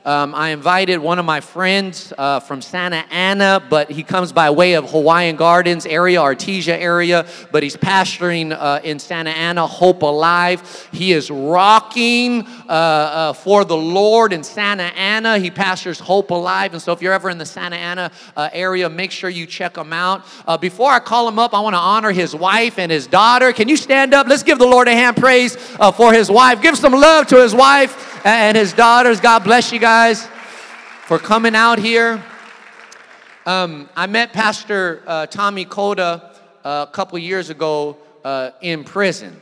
I invited one of my friends from Santa Ana, but he comes by way of Hawaiian Gardens area, Artesia area, but he's pastoring in Santa Ana, Hope Alive. He is rocking for the Lord in Santa Ana. He pastors Hope Alive, and so if you're ever in the Santa Ana area, make sure you check him out. Before I call him up, I want to honor his wife and his daughter. Can you stand up? Let's give the Lord a hand praise for his wife. Give some love to his wife and his daughters. God bless you guys for coming out here. I met Pastor Tommy Koda a couple years ago in prison.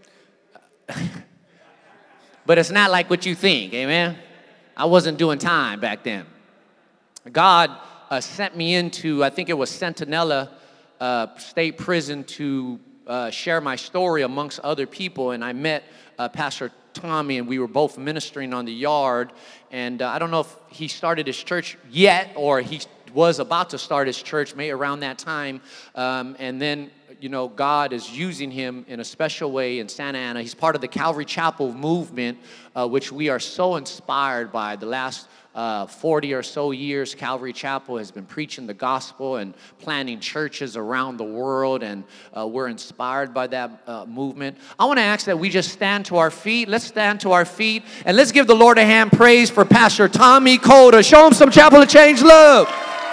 But it's not like what you think, amen? I wasn't doing time back then. God sent me into, I think it was Centinela State Prison to share my story amongst other people, and I met Pastor Tommy, and we were both ministering on the yard, and I don't know if he started his church yet, or he was about to start his church, maybe around that time, and then, you know, God is using him in a special way in Santa Ana. He's part of the Calvary Chapel movement, which we are so inspired by. The last 40 or so years, Calvary Chapel has been preaching the gospel and planting churches around the world, and we're inspired by that movement. I want to ask that we just stand to our feet. Let's stand to our feet, and let's give the Lord a hand praise for Pastor Tommy Koda. Show him some Chapel of Change love.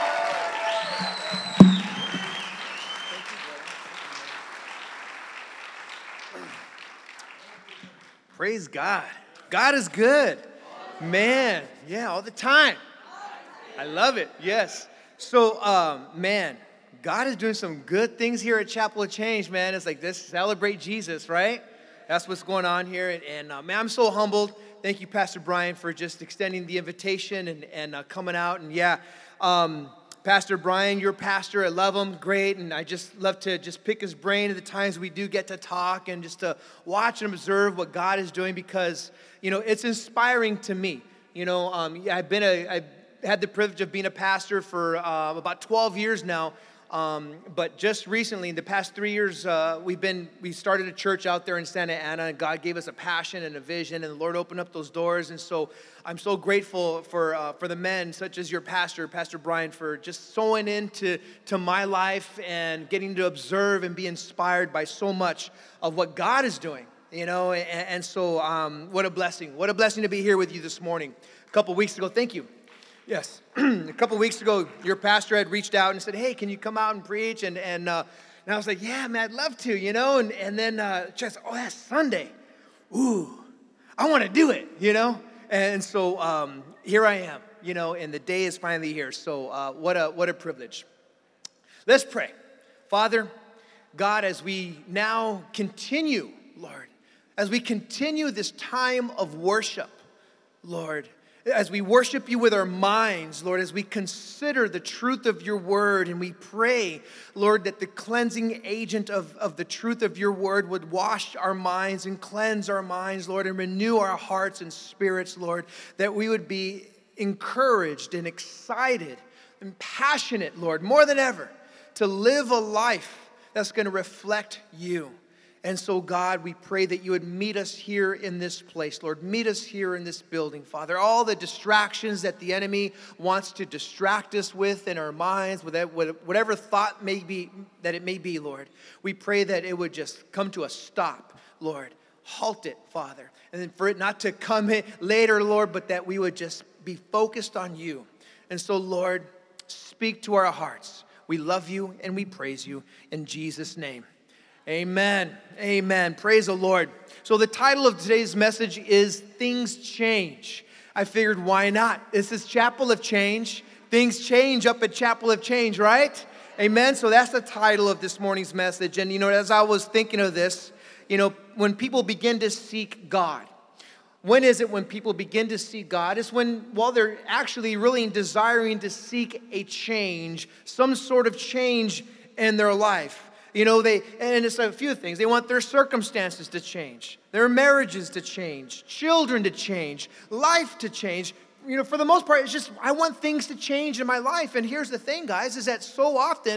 Praise God. God is good. Man, yeah, all the time. I love it, yes. So, man, God is doing some good things here at Chapel of Change, man. It's like this, celebrate Jesus, right? That's what's going on here. And man, I'm so humbled. Thank you, Pastor Brian, for just extending the invitation and coming out. And yeah, Pastor Brian, your pastor, I love him, great, and I just love to just pick his brain at the times we do get to talk and just to watch and observe what God is doing, because, you know, it's inspiring to me. You know, I've had the privilege of being a pastor for about 12 years now, but just recently, in the past 3 years, we started a church out there in Santa Ana, and God gave us a passion and a vision, and the Lord opened up those doors, and so I'm so grateful for the men such as your pastor, Pastor Brian, for just sowing into my life and getting to observe and be inspired by so much of what God is doing, you know, and so what a blessing to be here with you this morning. A couple weeks ago, thank you. Yes, a couple weeks ago, your pastor had reached out and said, hey, can you come out and preach? And I was like, yeah, man, I'd love to, you know, and then just, oh, that's Sunday. Ooh, I want to do it, you know? And so here I am, you know, and the day is finally here. So what a privilege. Let's pray. Father, God, as we now continue, Lord, as we continue this time of worship, Lord, as we worship you with our minds, Lord, as we consider the truth of your word, and we pray, Lord, that the cleansing agent of the truth of your word would wash our minds and cleanse our minds, Lord, and renew our hearts and spirits, Lord, that we would be encouraged and excited and passionate, Lord, more than ever, to live a life that's going to reflect you. And so, God, we pray that you would meet us here in this place, Lord. Meet us here in this building, Father. All the distractions that the enemy wants to distract us with in our minds, with whatever thought may be, that it may be, Lord. We pray that it would just come to a stop, Lord. Halt it, Father. And then for it not to come later, Lord, but that we would just be focused on you. And so, Lord, speak to our hearts. We love you and we praise you in Jesus' name. Amen. Amen. Praise the Lord. So the title of today's message is Things Change. I figured, why not? This is Chapel of Change. Things change up at Chapel of Change, right? Amen. So that's the title of this morning's message. And, you know, as I was thinking of this, you know, when people begin to seek God, when is it when people begin to seek God? It's when, well, they're actually really desiring to seek a change, some sort of change in their life. You know, and it's a few things. They want their circumstances to change, their marriages to change, children to change, life to change. You know, for the most part, it's just, I want things to change in my life. And here's the thing, guys, is that so often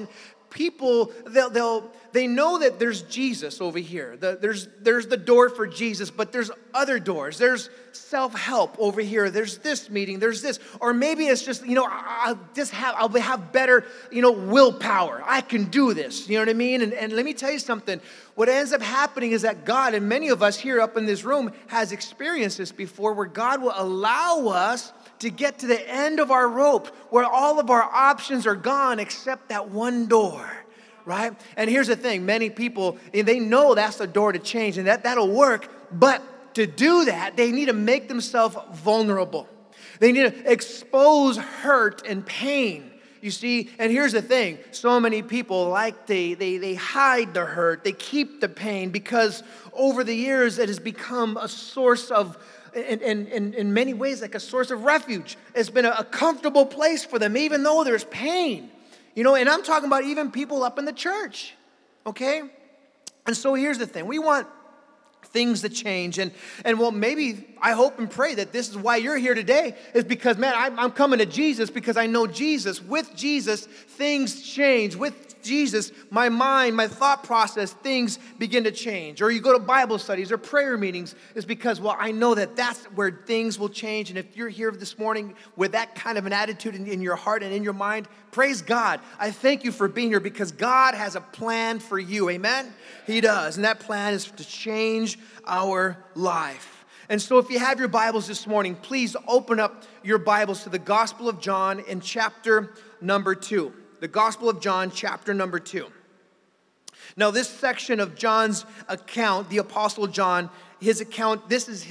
people, they know that there's Jesus over here. There's the door for Jesus, but there's other doors. There's self-help over here. There's this meeting. There's this. Or maybe it's just, I'll have better, willpower. I can do this. You know what I mean? And let me tell you something. What ends up happening is that God, and many of us here up in this room, has experienced this before, where God will allow us to get to the end of our rope, where all of our options are gone except that one door, right? And here's the thing, many people, they know that's the door to change, and that'll work, but to do that, they need to make themselves vulnerable. They need to expose hurt and pain. You see, and here's the thing, so many people, they hide the hurt, they keep the pain, because over the years it has become a source of, in many ways, like a source of refuge. It's been a comfortable place for them, even though there's pain. And I'm talking about even people up in the church, okay? And so here's the thing, we want things to change, and well, maybe I hope and pray that this is why you're here today, is because, man, I'm coming to Jesus because I know Jesus. With Jesus, things change. With Jesus, my mind, my thought process, things begin to change. Or you go to Bible studies or prayer meetings, is because, well, I know that that's where things will change. And if you're here this morning with that kind of an attitude in your heart and in your mind, praise God. I thank you for being here, because God has a plan for you. Amen? He does. And that plan is to change our life. And so if you have your Bibles this morning, please open up your Bibles to the Gospel of John in chapter number 2. The Gospel of John, chapter number 2. Now, this section of John's account, the Apostle John, his account,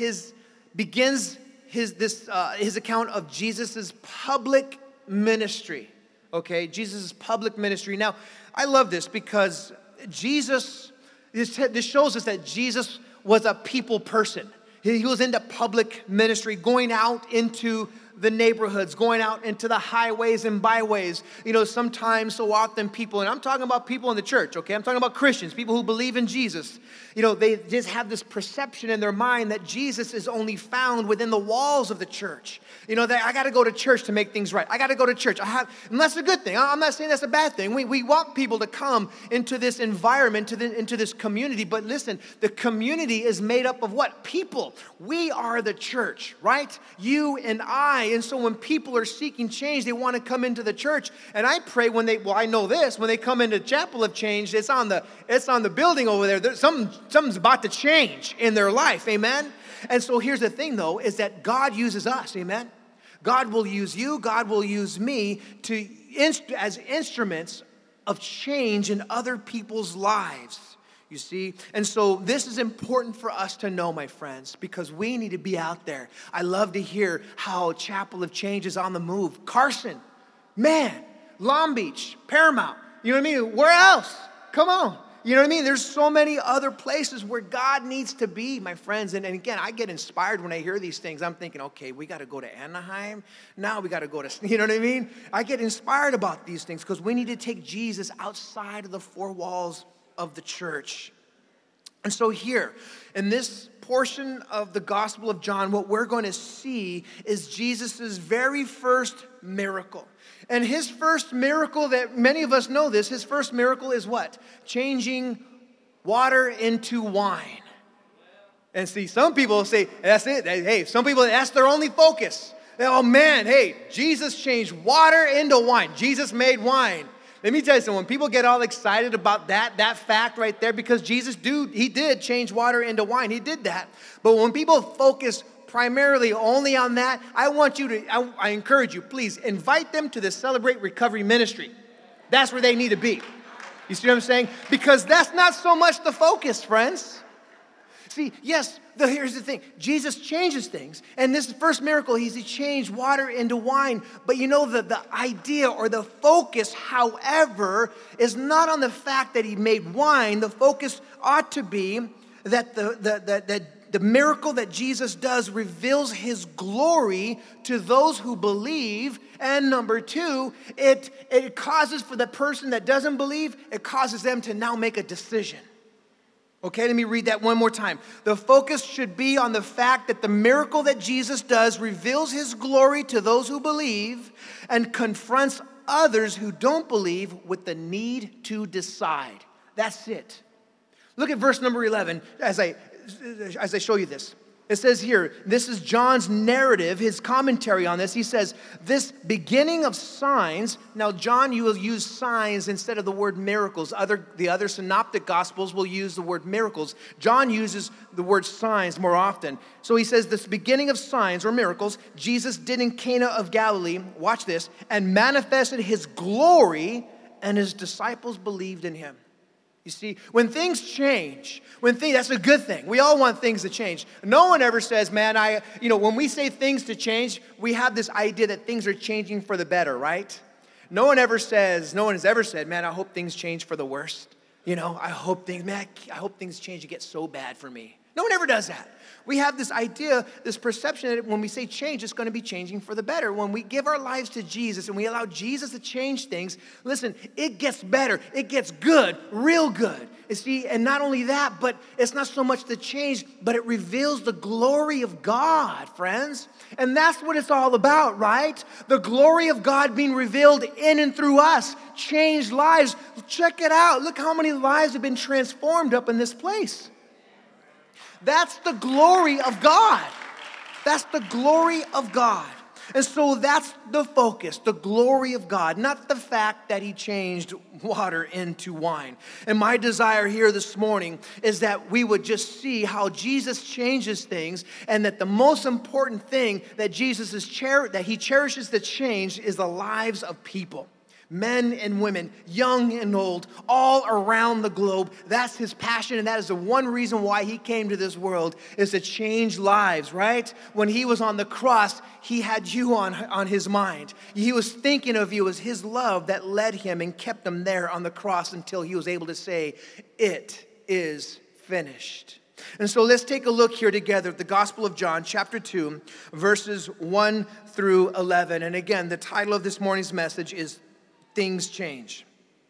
begins his account of Jesus' public ministry. Okay, Jesus' public ministry. Now, I love this because this shows us that Jesus was a people person. He was into public ministry, going out into the neighborhoods, going out into the highways and byways. Sometimes, so often people, and I'm talking about people in the church, okay? I'm talking about Christians, people who believe in Jesus. They just have this perception in their mind that Jesus is only found within the walls of the church. That I got to go to church to make things right. I got to go to church. And that's a good thing. I'm not saying that's a bad thing. We want people to come into this environment, into this community. But listen, the community is made up of what? People. We are the church, right? You and I. And so when people are seeking change, they want to come into the church. And I pray I know this, when they come into Chapel of Change, it's on the building over there. Something's about to change in their life, amen? And so here's the thing, though, is that God uses us, amen? God will use you, God will use me as instruments of change in other people's lives, you see? And so this is important for us to know, my friends, because we need to be out there. I love to hear how Chapel of Change is on the move. Carson, man, Long Beach, Paramount, you know what I mean? Where else? Come on. You know what I mean? There's so many other places where God needs to be, my friends. And again, I get inspired when I hear these things. I'm thinking, okay, we got to go to Anaheim. Now we got to go to, you know what I mean? I get inspired about these things because we need to take Jesus outside of the four walls of the church. And so here, in this portion of the Gospel of John, what we're going to see is Jesus' very first miracle. And his first miracle, that many of us know this, his first miracle is what? Changing water into wine. And see, some people say, that's it. Hey, some people, that's their only focus. Oh man, hey, Jesus changed water into wine. Jesus made wine. Let me tell you something, when people get all excited about that fact right there, because Jesus, he did change water into wine. He did that. But when people focus primarily only on that, I encourage you, please invite them to the Celebrate Recovery Ministry. That's where they need to be. You see what I'm saying? Because that's not so much the focus, friends. See, yes, here's the thing. Jesus changes things. And this first miracle, he changed water into wine. But the idea or the focus, however, is not on the fact that he made wine. The focus ought to be that the miracle that Jesus does reveals his glory to those who believe. And number two, it causes for the person that doesn't believe, it causes them to now make a decision. Okay, let me read that one more time. The focus should be on the fact that the miracle that Jesus does reveals his glory to those who believe and confronts others who don't believe with the need to decide. That's it. Look at verse number 11 as I show you this. It says here, this is John's narrative, his commentary on this. He says, this beginning of signs. Now, John, you will use signs instead of the word miracles. The other synoptic gospels will use the word miracles. John uses the word signs more often. So he says, this beginning of signs or miracles, Jesus did in Cana of Galilee, watch this, and manifested his glory, and his disciples believed in him. You see, when things change, that's a good thing. We all want things to change. No one ever says, man, when we say things to change, we have this idea that things are changing for the better, right? No one has ever said, man, I hope things change for the worst. I hope things change and get so bad for me. No one ever does that. We have this idea, this perception that when we say change, it's going to be changing for the better. When we give our lives to Jesus and we allow Jesus to change things, listen, it gets better. It gets good, real good. You see, and not only that, but it's not so much the change, but it reveals the glory of God, friends. And that's what it's all about, right? The glory of God being revealed in and through us, changed lives. Check it out. Look how many lives have been transformed up in this place. That's the glory of God. That's the glory of God. And so that's the focus, the glory of God, not the fact that he changed water into wine. And my desire here this morning is that we would just see how Jesus changes things, and that the most important thing that that he cherishes to change is the lives of people. Men and women, young and old, all around the globe. That's his passion, and that is the one reason why he came to this world, is to change lives, right? When he was on the cross, he had you on his mind. He was thinking of you. As his love that led him and kept him there on the cross until he was able to say, it is finished. And so let's take a look here together at the Gospel of John, chapter 2, verses 1 through 11. And again, the title of this morning's message is Things Change.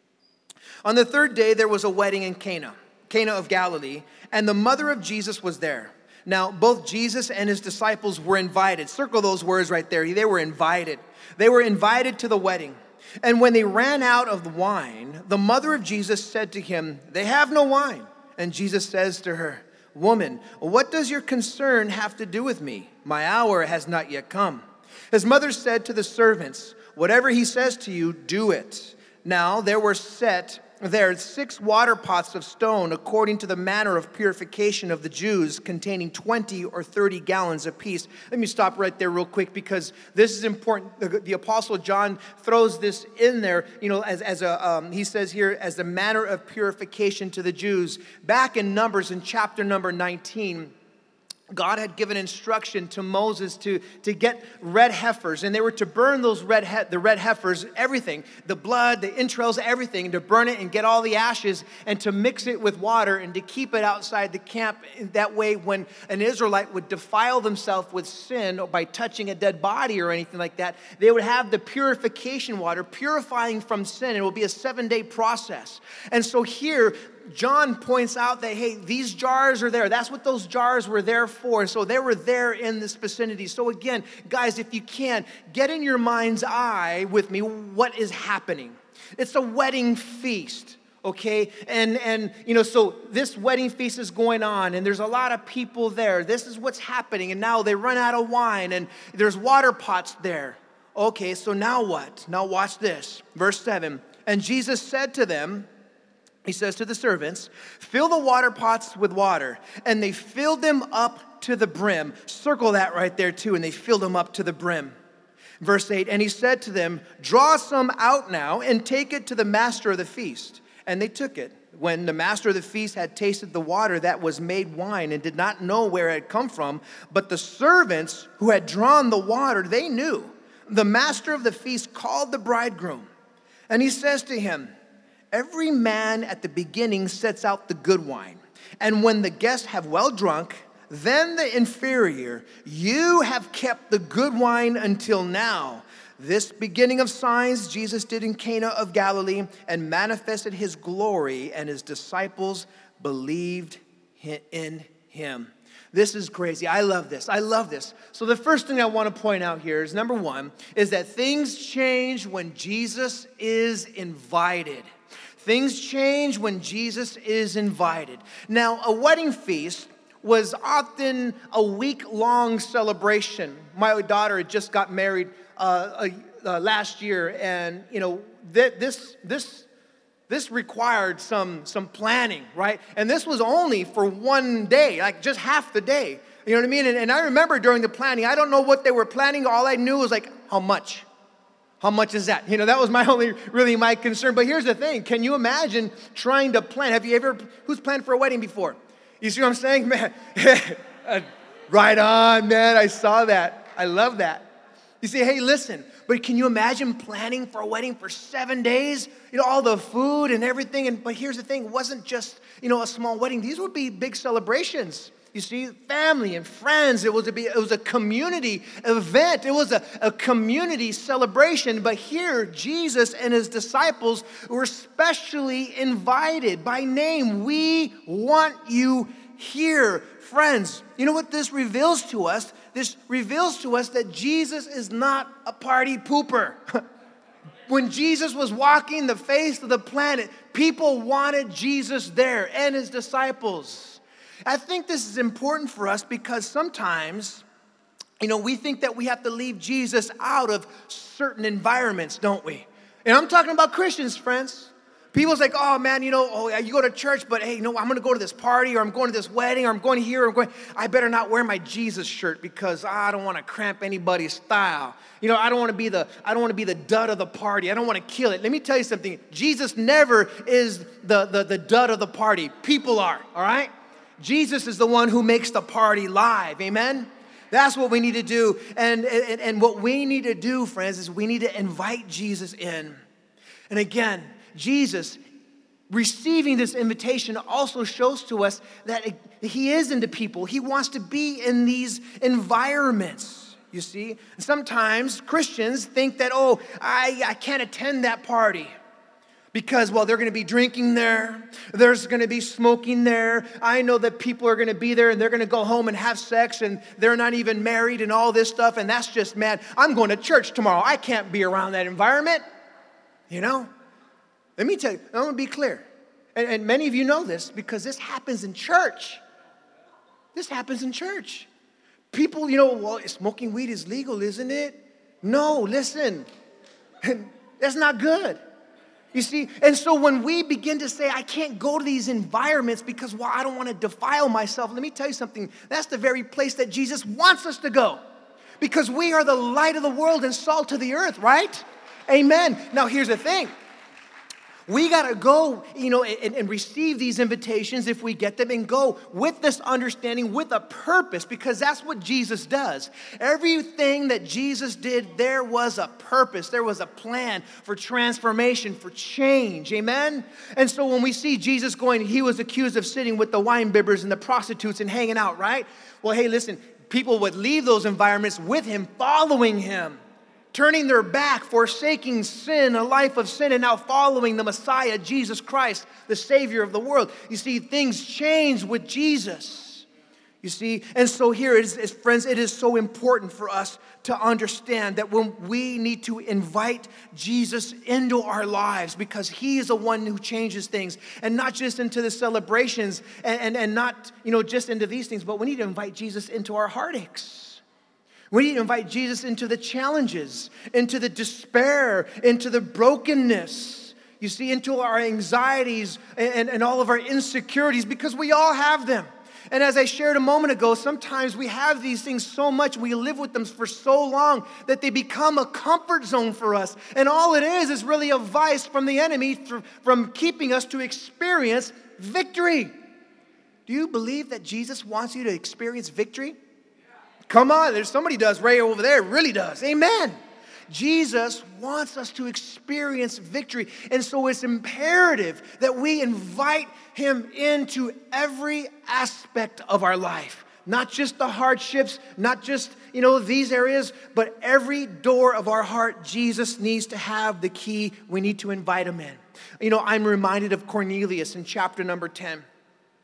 On the third day, there was a wedding in Cana of Galilee, and the mother of Jesus was there. Now, both Jesus and his disciples were invited. Circle those words right there. They were invited. They were invited to the wedding. And when they ran out of the wine, the mother of Jesus said to him, "They have no wine." And Jesus says to her, "Woman, what does your concern have to do with me? My hour has not yet come." His mother said to the servants, "Whatever he says to you, do it." Now there were set there 6 water pots of stone according to the manner of purification of the Jews, containing 20 or 30 gallons apiece. Let me stop right there real quick, because this is important. The Apostle John throws this in there, he says here, as the manner of purification to the Jews. Back in Numbers, in chapter number 19, God had given instruction to Moses to get red heifers, and they were to burn those the red heifers, everything, the blood, the entrails, everything, to burn it and get all the ashes, and to mix it with water and to keep it outside the camp. That way, when an Israelite would defile themselves with sin or by touching a dead body or anything like that, they would have the purification water, purifying from sin. It will be a 7-day process. And so here, John points out that, hey, these jars are there. That's what those jars were there for. So they were there in this vicinity. So again, guys, if you can, get in your mind's eye with me what is happening. It's a wedding feast, okay? And so this wedding feast is going on, and there's a lot of people there. This is what's happening. And now they run out of wine, and there's water pots there. Okay, so now what? Now watch this. Verse 7, and Jesus said to them, he says to the servants, "Fill the water pots with water." And they filled them up to the brim. Circle that right there too. And they filled them up to the brim. Verse 8, and he said to them, "Draw some out now and take it to the master of the feast." And they took it. When the master of the feast had tasted the water that was made wine and did not know where it had come from, but the servants who had drawn the water, they knew. The master of the feast called the bridegroom. And he says to him, "Every man at the beginning sets out the good wine, and when the guests have well drunk, then the inferior. You have kept the good wine until now." This beginning of signs Jesus did in Cana of Galilee and manifested his glory, and his disciples believed in him. This is crazy. I love this. I love this. So the first thing I want to point out here is, number one, is that things change when Jesus is invited. Things change when Jesus is invited. Now, a wedding feast was often a week-long celebration. My daughter had just got married last year, and this required some planning, right? And this was only for one day, like just half the day. You know what I mean? And I remember during the planning, I don't know what they were planning. All I knew was like, how much? How much is that? That was really my concern. But here's the thing. Can you imagine trying to plan? Who's planned for a wedding before? You see what I'm saying, man? Right on, man. I saw that. I love that. You say, hey, listen, but can you imagine planning for a wedding for 7 days? All the food and everything. But here's the thing. It wasn't just, a small wedding. These would be big celebrations. You see, family and friends. It was a community event. It was a community celebration. But here, Jesus and his disciples were specially invited by name. We want you here. Friends, you know what this reveals to us? This reveals to us that Jesus is not a party pooper. When Jesus was walking the face of the planet, people wanted Jesus there and his disciples. I think this is important for us because sometimes, we think that we have to leave Jesus out of certain environments, don't we? And I'm talking about Christians, friends. People's like, oh man, you go to church, but hey, I'm going to go to this party, or I'm going to this wedding, or I'm going here, I better not wear my Jesus shirt because I don't want to cramp anybody's style. I don't want to be the dud of the party. I don't want to kill it. Let me tell you something. Jesus never is the dud of the party. People are, all right? Jesus is the one who makes the party live. Amen? That's what we need to do. And what we need to do, friends, is we need to invite Jesus in. And again, Jesus receiving this invitation also shows to us that he is into people. He wants to be in these environments, you see. And sometimes Christians think that, I can't attend that party because, they're going to be drinking there. There's going to be smoking there. I know that people are going to be there and they're going to go home and have sex and they're not even married and all this stuff. And that's just, man, I'm going to church tomorrow. I can't be around that environment, Let me tell you, I want to be clear. And many of you know this because this happens in church. This happens in church. People, smoking weed is legal, isn't it? No, listen. That's not good. You see, and so when we begin to say, I can't go to these environments because, I don't want to defile myself. Let me tell you something. That's the very place that Jesus wants us to go. Because we are the light of the world and salt of the earth, right? Amen. Now, here's the thing. We got to go, and receive these invitations if we get them and go with this understanding, with a purpose, because that's what Jesus does. Everything that Jesus did, there was a purpose. There was a plan for transformation, for change. Amen? And so when we see Jesus going, he was accused of sitting with the wine bibbers and the prostitutes and hanging out, right? Well, hey, listen, people would leave those environments with him, following him, turning their back, forsaking sin, a life of sin, and now following the Messiah, Jesus Christ, the Savior of the world. You see, things change with Jesus. You see, and so here, friends, it is so important for us to understand that when we need to invite Jesus into our lives because he is the one who changes things, and not just into the celebrations and not, just into these things, but we need to invite Jesus into our heartaches. We need to invite Jesus into the challenges, into the despair, into the brokenness, you see, into our anxieties and all of our insecurities, because we all have them. And as I shared a moment ago, sometimes we have these things so much, we live with them for so long that they become a comfort zone for us. And all it is really a vice from the enemy from keeping us to experience victory. Do you believe that Jesus wants you to experience victory? Come on, there's somebody does right over there, really does. Amen. Jesus wants us to experience victory. And so it's imperative that we invite him into every aspect of our life. Not just the hardships, not just, these areas, but every door of our heart, Jesus needs to have the key. We need to invite him in. I'm reminded of Cornelius in chapter number 10.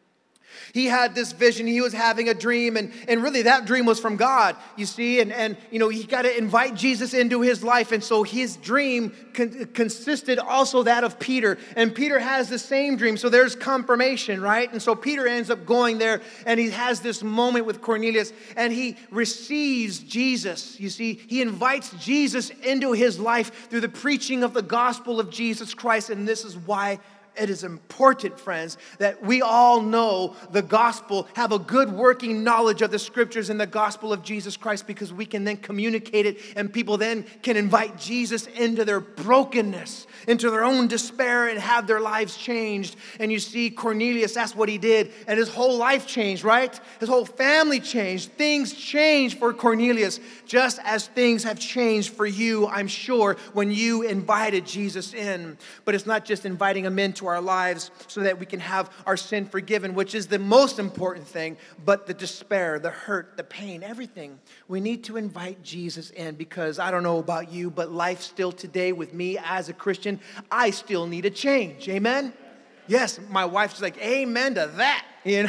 He had this vision. He was having a dream, and really that dream was from God, you see. And he got to invite Jesus into his life. And so his dream consisted also that of Peter. And Peter has the same dream. So there's confirmation, right? And so Peter ends up going there, and he has this moment with Cornelius, and he receives Jesus. You see, he invites Jesus into his life through the preaching of the gospel of Jesus Christ. And this is why it is important, friends, that we all know the gospel, have a good working knowledge of the scriptures and the gospel of Jesus Christ, because we can then communicate it, and people then can invite Jesus into their brokenness, into their own despair, and have their lives changed. And you see, Cornelius, that's what he did, and his whole life changed, right? His whole family changed. Things changed for Cornelius, just as things have changed for you, I'm sure, when you invited Jesus in. But it's not just inviting him into our lives so that we can have our sin forgiven, which is the most important thing, but the despair, the hurt, the pain, everything. We need to invite Jesus in, because I don't know about you, but life still today with me as a Christian, I still need a change. Amen? Yes, my wife's like, amen to that.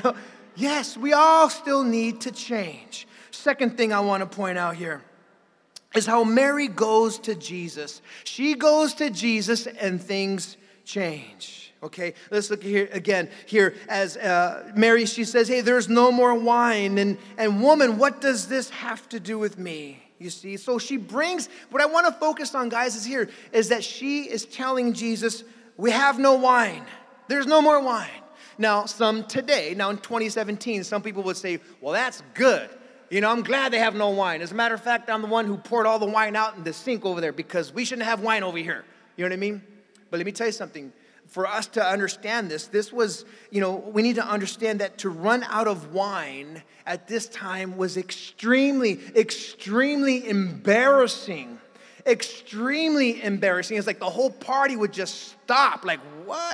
Yes, we all still need to change. Second thing I want to point out here is how Mary goes to Jesus. She goes to Jesus and things change. Okay, let's look here again. Here, as Mary, she says, hey, there's no more wine. And woman, what does this have to do with me? You see, so she brings, what I want to focus on, guys, is that she is telling Jesus, we have no wine. There's no more wine. Now, in 2017, some people would say, well, that's good. I'm glad they have no wine. As a matter of fact, I'm the one who poured all the wine out in the sink over there, because we shouldn't have wine over here. You know what I mean? But let me tell you something. For us to understand this was, we need to understand that to run out of wine at this time was extremely, extremely embarrassing. Extremely embarrassing. It's like the whole party would just stop. Like, what?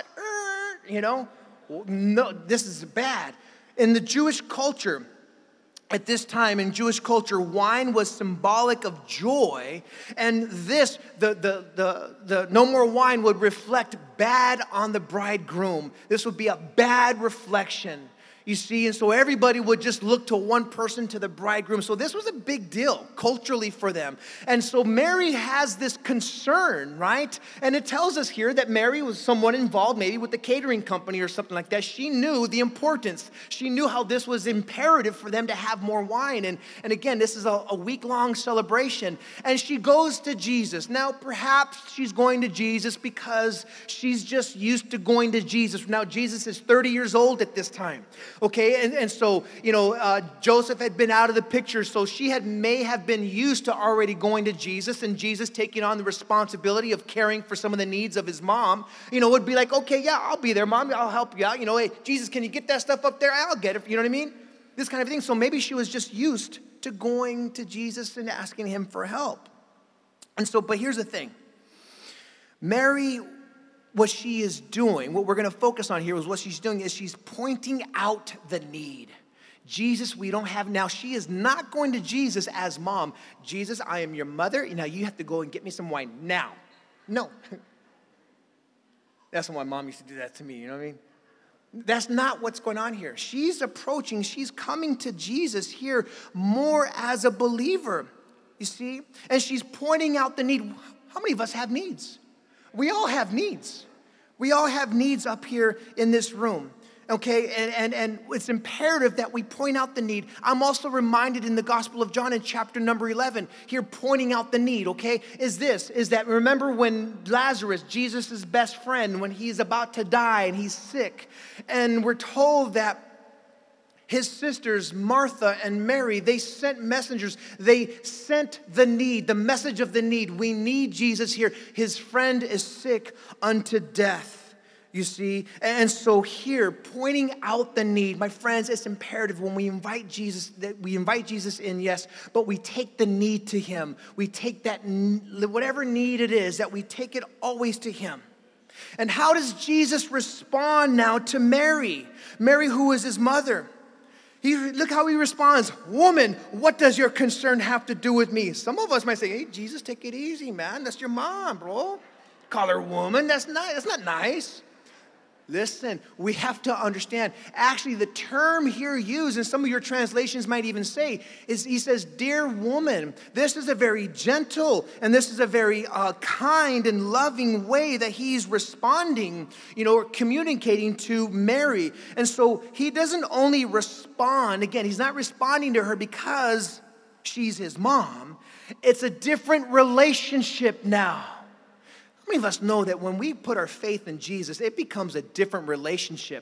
No, this is bad. In the Jewish culture, at this time in Jewish culture, wine was symbolic of joy, and this, the no more wine would reflect bad on the bridegroom. This would be a bad reflection. You see, and so everybody would just look to one person, to the bridegroom. So this was a big deal culturally for them. And so Mary has this concern, right? And it tells us here that Mary was somewhat involved maybe with the catering company or something like that. She knew the importance. She knew how this was imperative for them to have more wine. And again, this is a week-long celebration. And she goes to Jesus. Now, perhaps she's going to Jesus because she's just used to going to Jesus. Now, Jesus is 30 years old at this time. Okay, and so, Joseph had been out of the picture, so she may have been used to already going to Jesus, and Jesus taking on the responsibility of caring for some of the needs of his mom, would be like, okay, yeah, I'll be there, Mom, I'll help you out. Hey, Jesus, can you get that stuff up there? I'll get it, you know what I mean? This kind of thing. So maybe she was just used to going to Jesus and asking him for help. And so, but here's the thing. Mary, what she is doing, what we're going to focus on here is what she's doing is she's pointing out the need. Jesus, we don't have now. She is not going to Jesus as mom. Jesus, I am your mother. Now you have to go and get me some wine now. No. That's why mom used to do that to me, you know what I mean? That's not what's going on here. She's coming to Jesus here more as a believer, you see? And she's pointing out the need. How many of us have needs? We all have needs. We all have needs up here in this room, okay? And it's imperative that we point out the need. I'm also reminded in the Gospel of John in chapter number 11, here pointing out the need, okay, is that remember when Lazarus, Jesus' best friend, when he's about to die and he's sick, and we're told that his sisters, Martha and Mary, they sent messengers. They sent the need, the message of the need. We need Jesus here. His friend is sick unto death, you see. And so here, pointing out the need, my friends, it's imperative when we invite Jesus, that we invite Jesus in, yes, but we take the need to him. We take that, whatever need it is, that we take it always to him. And how does Jesus respond now to Mary? Mary, who is his mother. Look how he responds. Woman, what does your concern have to do with me? Some of us might say, hey, Jesus, take it easy, man. That's your mom, bro. Call her woman. That's nice. That's not nice. Listen, we have to understand. Actually, the term here used, and some of your translations might even say, is he says, dear woman. This is a very gentle and this is a very kind and loving way that he's responding, or communicating to Mary. And so he doesn't only respond, again, he's not responding to her because she's his mom. It's a different relationship now. How many of us know that when we put our faith in Jesus, it becomes a different relationship?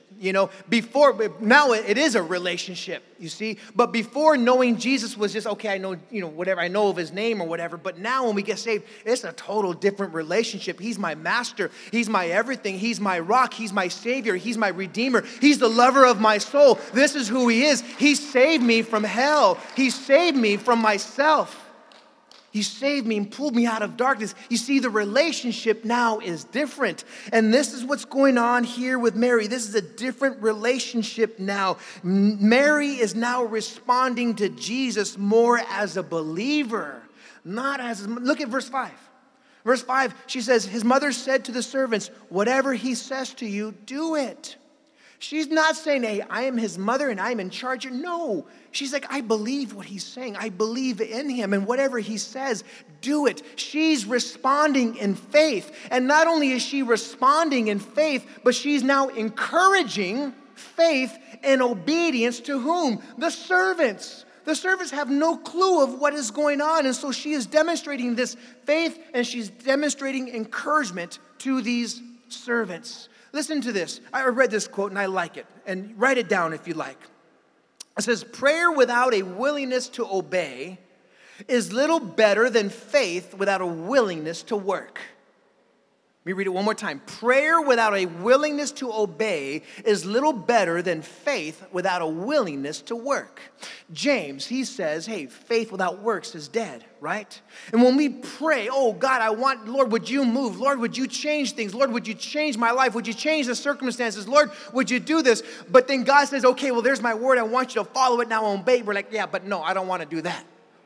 Now it is a relationship, you see. But before, knowing Jesus was just, okay, I know, whatever, I know of his name or whatever. But now when we get saved, it's a total different relationship. He's my master. He's my everything. He's my rock. He's my savior. He's my redeemer. He's the lover of my soul. This is who he is. He saved me from hell. He saved me from myself. He saved me and pulled me out of darkness. You see, the relationship now is different. And this is what's going on here with Mary. This is a different relationship now. Mary is now responding to Jesus more as a believer, not as... Look at verse 5. Verse 5, she says, his mother said to the servants, whatever he says to you, do it. She's not saying, hey, I am his mother and I'm in charge. No, she's like, I believe what he's saying. I believe in him, and whatever he says, do it. She's responding in faith. And not only is she responding in faith, but she's now encouraging faith and obedience to whom? The servants. The servants have no clue of what is going on. And so she is demonstrating this faith and she's demonstrating encouragement to these servants. Listen to this. I read this quote and I like it. And write it down if you like. It says, prayer without a willingness to obey is little better than faith without a willingness to work. Let me read it one more time. Prayer without a willingness to obey is little better than faith without a willingness to work. James, he says, hey, faith without works is dead, right? And when we pray, oh God, Lord, would you move? Lord, would you change things? Lord, would you change my life? Would you change the circumstances? Lord, would you do this? But then God says, okay, well, there's my word. I want you to follow it now and obey. We're like, yeah, but no, I don't want to do that.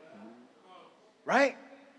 Right?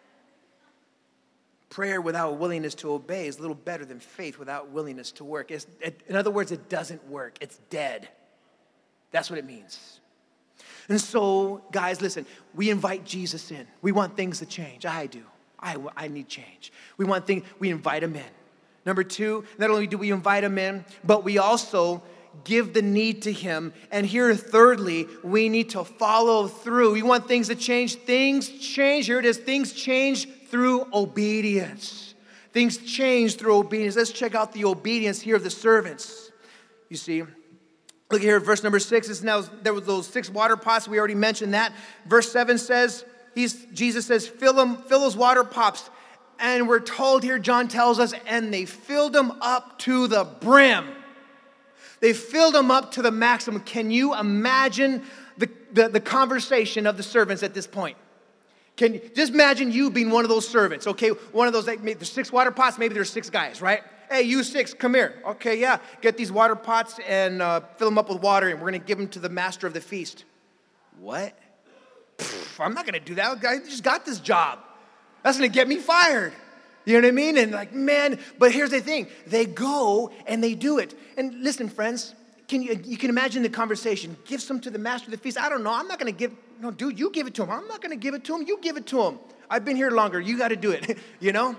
Prayer without willingness to obey is little better than faith without willingness to work. In other words, it doesn't work. It's dead. That's what it means. And so, guys, listen, we invite Jesus in. We want things to change. I do. I need change. We invite him in. Number two, not only do we invite him in, but we also give the need to him. And here, thirdly, we need to follow through. We want things to change. Things change. Here it is. Things change through obedience. Things change through obedience. Let's check out the obedience here of the servants. You see, look here at verse number 6. There were those 6 water pots. We already mentioned that. Verse 7 says, Jesus says, fill those water pots. And we're told here, John tells us, and they filled them up to the brim. They filled them up to the maximum. Can you imagine the conversation of the servants at this point? Can you just imagine you being one of those servants, okay? One of those, like, there's 6 water pots, maybe there's 6 guys, right? Hey, you 6, come here. Okay, yeah, get these water pots and fill them up with water, and we're going to give them to the master of the feast. What? I'm not going to do that. I just got this job. That's going to get me fired. You know what I mean? And like, man, but here's the thing. They go and they do it. And listen, friends, you can imagine the conversation. Give some to the master of the feast. I don't know. I'm not going to give. No, dude, you give it to him. I'm not going to give it to him. You give it to him. I've been here longer. You got to do it. You know?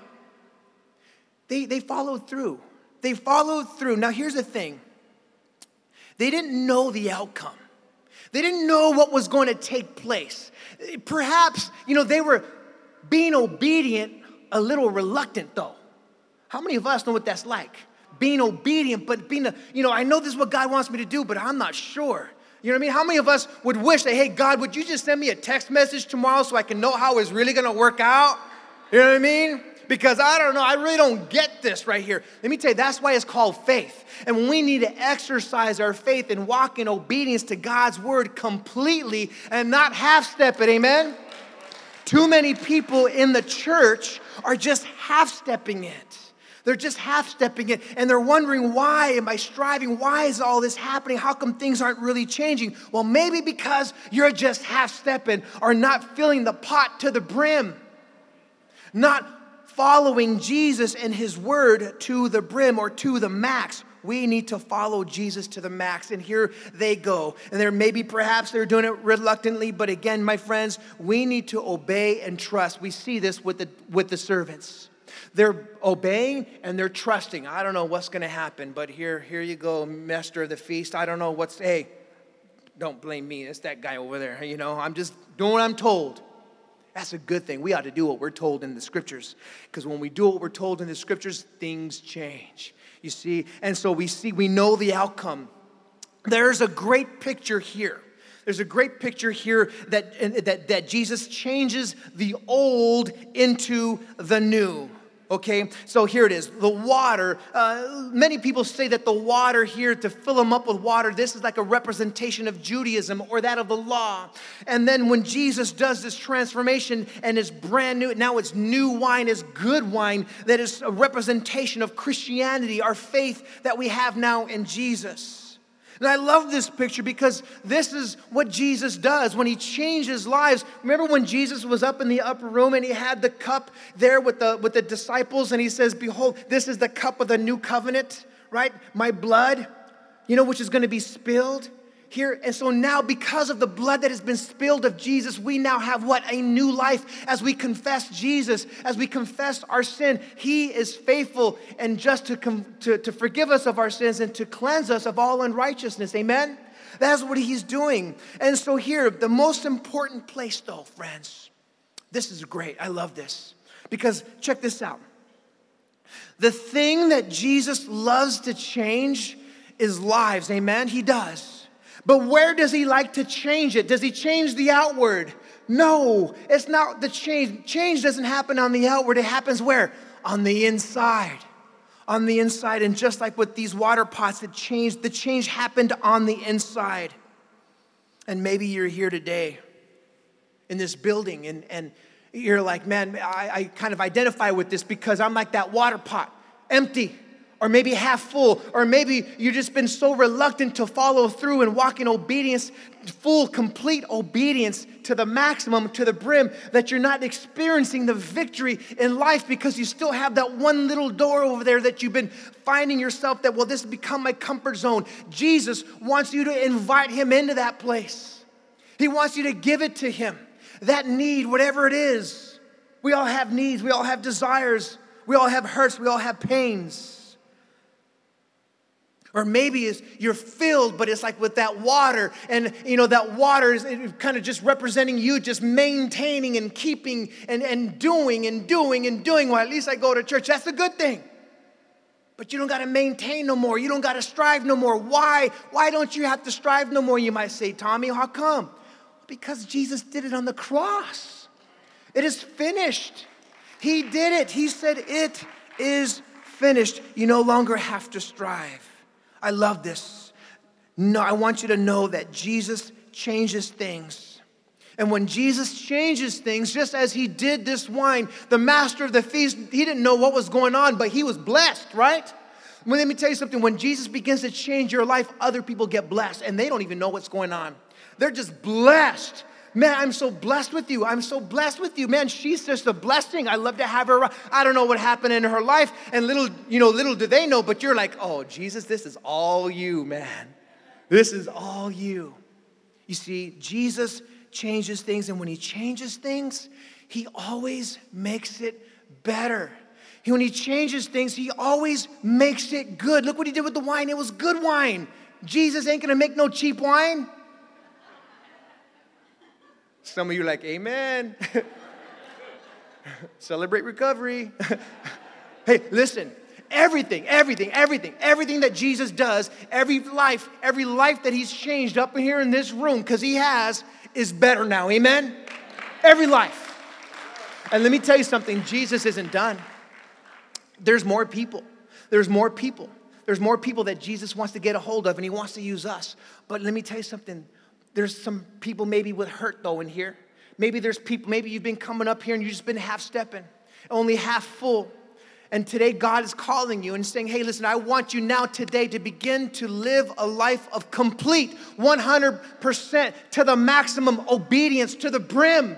They followed through. They followed through. Now, here's the thing. They didn't know the outcome. They didn't know what was going to take place. Perhaps, they were being obedient, a little reluctant, though. How many of us know what that's like? Being obedient, but I know this is what God wants me to do, but I'm not sure. You know what I mean? How many of us would wish that, hey, God, would you just send me a text message tomorrow so I can know how it's really going to work out? You know what I mean? Because I don't know, I really don't get this right here. Let me tell you, that's why it's called faith. And we need to exercise our faith and walk in obedience to God's word completely and not half-step it, amen? Too many people in the church are just half-stepping it. They're just half-stepping it, and they're wondering, why am I striving? Why is all this happening? How come things aren't really changing? Well, maybe because you're just half-stepping or not filling the pot to the brim. Not following Jesus and his word to the brim or to the max. We need to follow Jesus to the max. And here they go. And there maybe perhaps they're doing it reluctantly. But again, my friends, we need to obey and trust. We see this with the servants. They're obeying and they're trusting. I don't know what's going to happen. But here you go, master of the feast. I don't know hey, don't blame me. It's that guy over there. I'm just doing what I'm told. That's a good thing. We ought to do what we're told in the scriptures. Because when we do what we're told in the scriptures, things change. You see? And so we know the outcome. There's a great picture here. There's a great picture here that Jesus changes the old into the new. Okay, so here it is, the water. Many people say that the water here, to fill them up with water, this is like a representation of Judaism or that of the law. And then when Jesus does this transformation and it's brand new, now it's new wine, it's good wine, that is a representation of Christianity, our faith that we have now in Jesus. And I love this picture because this is what Jesus does when he changes lives. Remember when Jesus was up in the upper room and he had the cup there with the disciples and he says, behold, this is the cup of the new covenant, right? My blood, which is going to be spilled here. And so now because of the blood that has been spilled of Jesus, we now have what? A new life as we confess Jesus, as we confess our sin. He is faithful and just to forgive us of our sins and to cleanse us of all unrighteousness. Amen? That's what he's doing. And so here, the most important place though, friends, this is great. I love this because check this out. The thing that Jesus loves to change is lives. Amen? He does. But where does he like to change it? Does he change the outward? No, it's not the change. Change doesn't happen on the outward. It happens where? On the inside. On the inside. And just like with these water pots, the change happened on the inside. And maybe you're here today in this building and you're like, man, I kind of identify with this because I'm like that water pot, empty. Or maybe half full, or maybe you've just been so reluctant to follow through and walk in obedience, full, complete obedience to the maximum, to the brim, that you're not experiencing the victory in life because you still have that one little door over there that you've been finding yourself that, well, this has become my comfort zone. Jesus wants you to invite him into that place. He wants you to give it to him. That need, whatever it is. We all have needs. We all have desires. We all have hurts. We all have pains. Or maybe you're filled, but it's like with that water. And, that water is kind of just representing you, just maintaining and keeping and doing and doing and doing. Well, at least I go to church. That's a good thing. But you don't got to maintain no more. You don't got to strive no more. Why? Why don't you have to strive no more? You might say, Tommy, how come? Because Jesus did it on the cross. It is finished. He did it. He said it is finished. You no longer have to strive. I love this. No, I want you to know that Jesus changes things. And when Jesus changes things, just as he did this wine, the master of the feast, he didn't know what was going on, but he was blessed, right? Well, let me tell you something. When Jesus begins to change your life, other people get blessed, and they don't even know what's going on. They're just blessed. Man, I'm so blessed with you. I'm so blessed with you. Man, she's just a blessing. I love to have her around. I don't know what happened in her life. And little do they know, but you're like, oh, Jesus, this is all you, man. This is all you. You see, Jesus changes things. And when he changes things, he always makes it better. When he changes things, he always makes it good. Look what he did with the wine. It was good wine. Jesus ain't going to make no cheap wine. Some of you are like, amen. Celebrate recovery. Hey, listen, everything that Jesus does, every life that he's changed up here in this room, because he has, is better now, amen? Every life. And let me tell you something, Jesus isn't done. There's more people. There's more people that Jesus wants to get a hold of, and he wants to use us. But let me tell you something. There's some people maybe with hurt though in here. Maybe there's people, maybe you've been coming up here and you've just been half stepping, only half full. And today God is calling you and saying, hey, listen, I want you now today to begin to live a life of complete 100% to the maximum obedience, to the brim,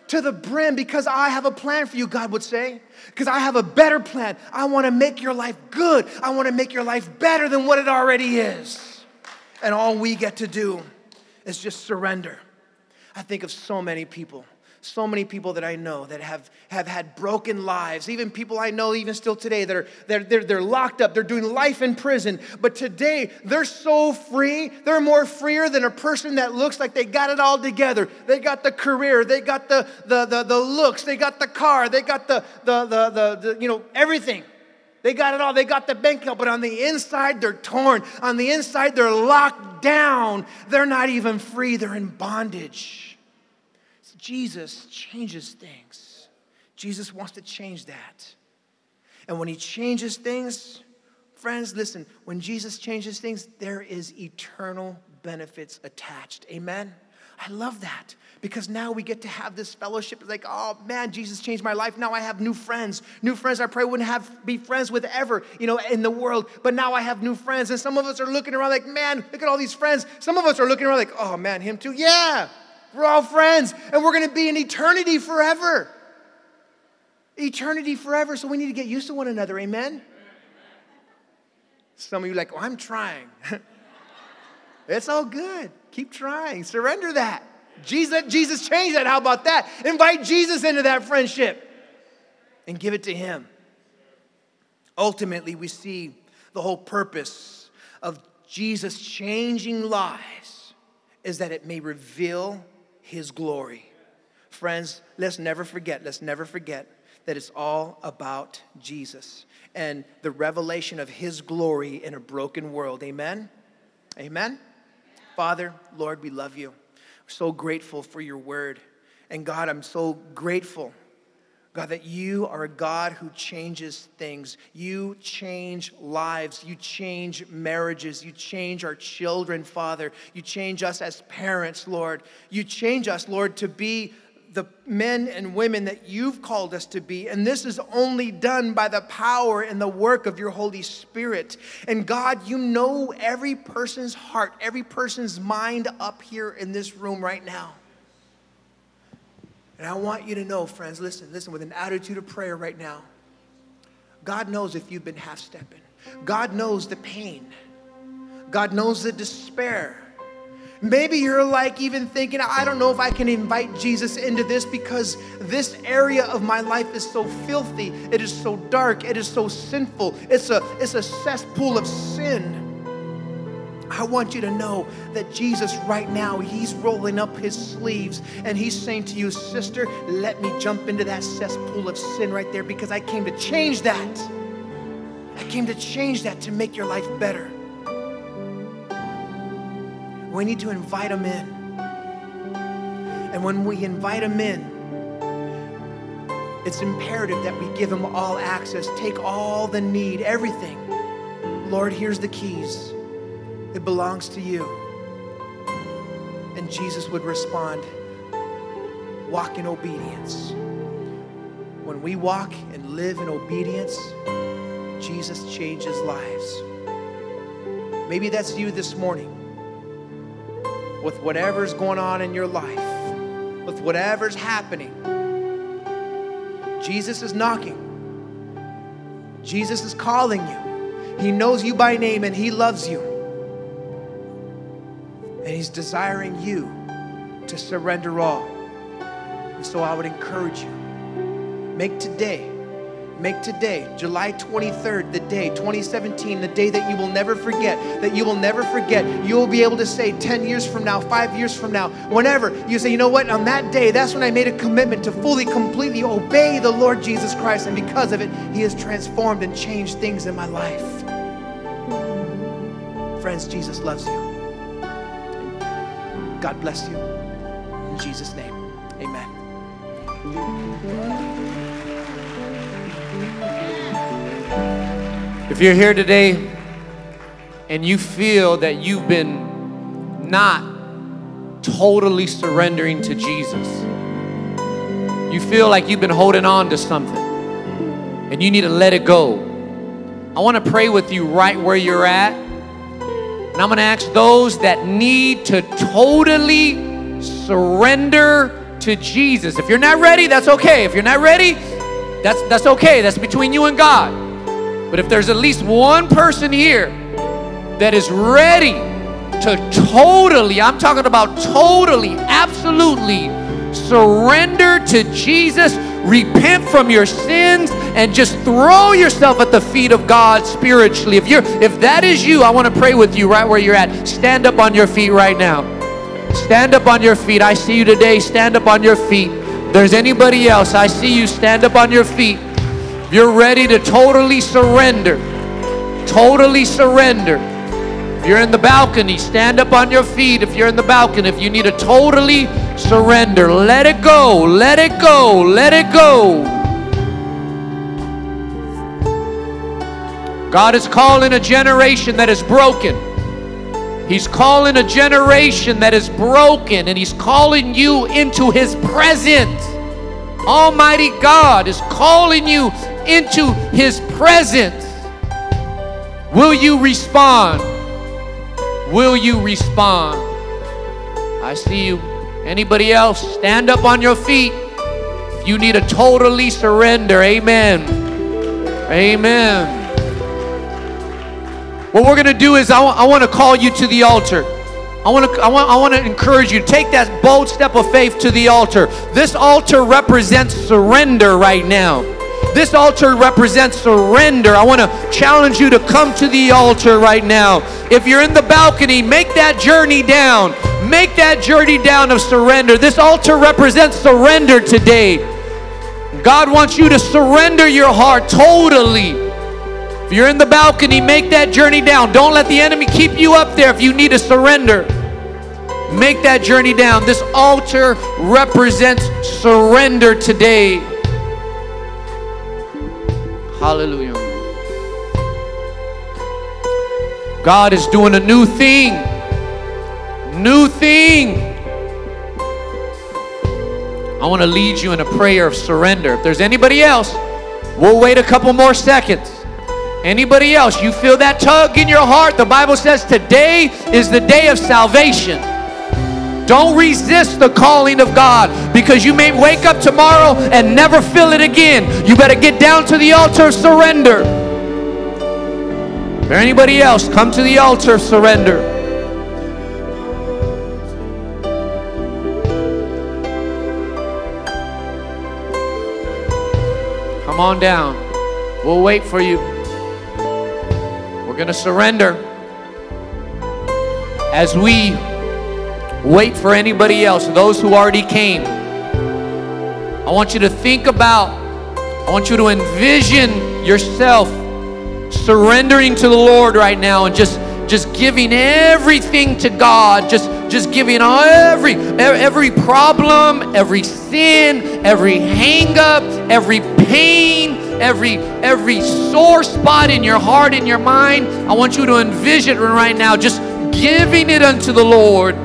to the brim because I have a plan for you, God would say. Because I have a better plan. I want to make your life good. I want to make your life better than what it already is. And all we get to do is just surrender. I think of so many people that I know that have had broken lives. Even people I know even still today that they're locked up. They're doing life in prison. But today they're so free. They're more freer than a person that looks like they got it all together. They got the career. They got the looks. They got the car. They got the everything. They got it all. They got the bank account. But on the inside, they're torn. On the inside, they're locked down. They're not even free. They're in bondage. Jesus changes things. Jesus wants to change that. And when he changes things, friends, listen, when Jesus changes things, there is eternal benefits attached. Amen? I love that because now we get to have this fellowship. It's like, oh man, Jesus changed my life. Now I have new friends. New friends I probably wouldn't be friends with ever, in the world. But now I have new friends. And some of us are looking around like, man, look at all these friends. Some of us are looking around like, oh man, him too. Yeah. We're all friends, and we're going to be in eternity forever. Eternity forever, so we need to get used to one another, amen? Some of you are like, I'm trying. It's all good. Keep trying. Surrender that. Jesus changed that. How about that? Invite Jesus into that friendship and give it to him. Ultimately, we see the whole purpose of Jesus changing lives is that it may reveal his glory. Friends, let's never forget that it's all about Jesus and the revelation of his glory in a broken world. Amen? Amen? Father, Lord, we love you. We're so grateful for your word. And God, I'm so grateful, God, that you are a God who changes things. You change lives. You change marriages. You change our children, Father. You change us as parents, Lord. You change us, Lord, to be the men and women that you've called us to be. And this is only done by the power and the work of your Holy Spirit. And God, you know every person's heart, every person's mind up here in this room right now. And I want you to know, friends, listen with an attitude of prayer right now. God knows if you've been half-stepping. God knows the pain. God knows the despair. Maybe you're like even thinking, I don't know if I can invite Jesus into this because this area of my life is so filthy. It is so dark. It is so sinful. It's a cesspool of sin. I want you to know that Jesus right now, he's rolling up his sleeves and he's saying to you, sister, let me jump into that cesspool of sin right there because I came to change that. I came to change that to make your life better. We need to invite him in. And when we invite him in, it's imperative that we give him all access, take all the need, everything. Lord, here's the keys. It belongs to you. And Jesus would respond, walk in obedience. When we walk and live in obedience, Jesus changes lives. Maybe that's you this morning. With whatever's going on in your life, with whatever's happening, Jesus is knocking. Jesus is calling you. He knows you by name and he loves you. And he's desiring you to surrender all. And so I would encourage you, make today, July 23rd, the day, 2017, the day that you will never forget, You will be able to say 10 years from now, 5 years from now, whenever, you say, you know what, on that day, that's when I made a commitment to fully, completely obey the Lord Jesus Christ. And because of it, he has transformed and changed things in my life. Friends, Jesus loves you. God bless you. In Jesus' name, amen. If you're here today and you feel that you've been not totally surrendering to Jesus, you feel like you've been holding on to something and you need to let it go, I want to pray with you right where you're at. And I'm going to ask those that need to totally surrender to Jesus. If you're not ready, that's okay. If you're not ready, that's okay. That's between you and God. But if there's at least one person here that is ready to totally, I'm talking about totally, absolutely surrender to Jesus, repent from your sins, and just throw yourself at the feet of God spiritually. If that is you, I want to pray with you right where you're at. Stand up on your feet right now. Stand up on your feet. I see you today. Stand up on your feet. If there's anybody else, I see you. Stand up on your feet. If you're ready to totally surrender. Totally surrender. If you're in the balcony, stand up on your feet. If you're in the balcony, if you need to totally surrender, let it go, let it go, let it go. God is calling a generation that is broken. He's calling a generation that is broken, and He's calling you into His presence. Almighty God is calling you into His presence. Will you respond? Will you respond? I see you. Anybody else? Stand up on your feet. If you need to totally surrender. Amen. Amen. What we're going to do is I want to call you to the altar. I want to encourage you to take that bold step of faith to the altar. This altar represents surrender right now. This altar represents surrender. I want to challenge you to come to the altar right now. If you're in the balcony, make that journey down. Make that journey down of surrender. This altar represents surrender today. God wants you to surrender your heart totally. If you're in the balcony, make that journey down. Don't let the enemy keep you up there if you need to surrender. Make that journey down. This altar represents surrender today. Hallelujah. God is doing a new thing. New thing. I want to lead you in a prayer of surrender. If there's anybody else, we'll wait a couple more seconds. Anybody else, you feel that tug in your heart? The Bible says today is the day of salvation. Don't resist the calling of God, because you may wake up tomorrow and never feel it again. You better get down to the altar of surrender. Or anybody else, come to the altar of surrender. Come on down. We'll wait for you. We're going to surrender. As we wait for anybody else, those who already came, I want you to think about, I want you to envision yourself surrendering to the Lord right now and just giving everything to God, just giving every problem, every sin, every hang up, every pain, every sore spot in your heart, in your mind. I want you to envision right now just giving it unto the Lord.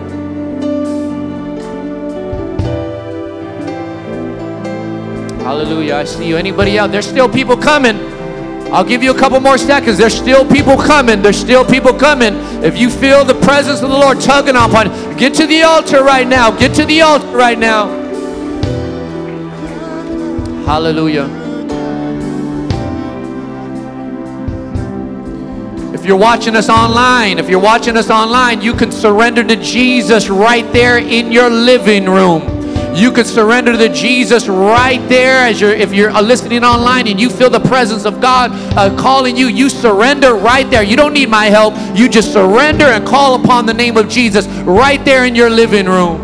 Hallelujah. I see you. Anybody out? There's still people coming. I'll give you a couple more seconds. There's still people coming. There's still people coming. If you feel the presence of the Lord tugging upon you, get to the altar right now. Get to the altar right now. Hallelujah. If you're watching us online, you can surrender to Jesus right there in your living room. You can surrender to Jesus right there if you're listening online and you feel the presence of God calling you. You surrender right there. You don't need my help. You just surrender and call upon the name of Jesus right there in your living room.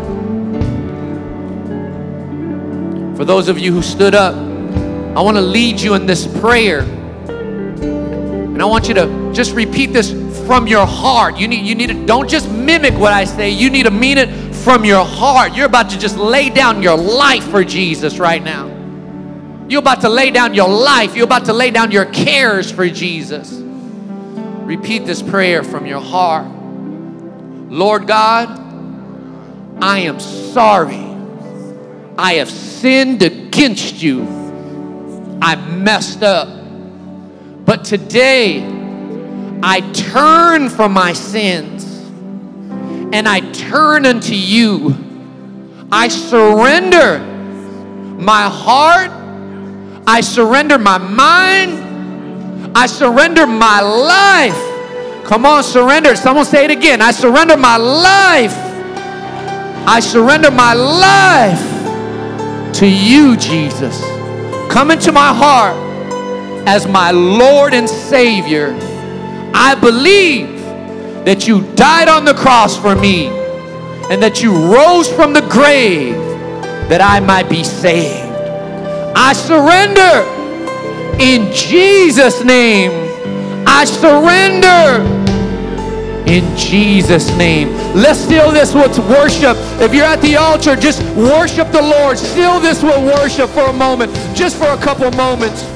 For those of you who stood up, I want to lead you in this prayer. And I want you to just repeat this from your heart. You need to, don't just mimic what I say. You need to mean it from your heart. You're about to just lay down your life for Jesus right now. You're about to lay down your life. You're about to lay down your cares for Jesus. Repeat this prayer from your heart. Lord God, I am sorry. I have sinned against you. I messed up. But today, I turn from my sins and I turn unto you. I surrender my heart. I surrender my mind. I surrender my life. Come on, surrender. Someone say it again. I surrender my life. I surrender my life to you, Jesus. Come into my heart as my Lord and Savior. I believe that you died on the cross for me and that you rose from the grave that I might be saved. I surrender in Jesus' name. I surrender in Jesus' name. Let's seal this with worship. If you're at the altar, just worship the Lord. Seal this with worship for a moment, just for a couple moments.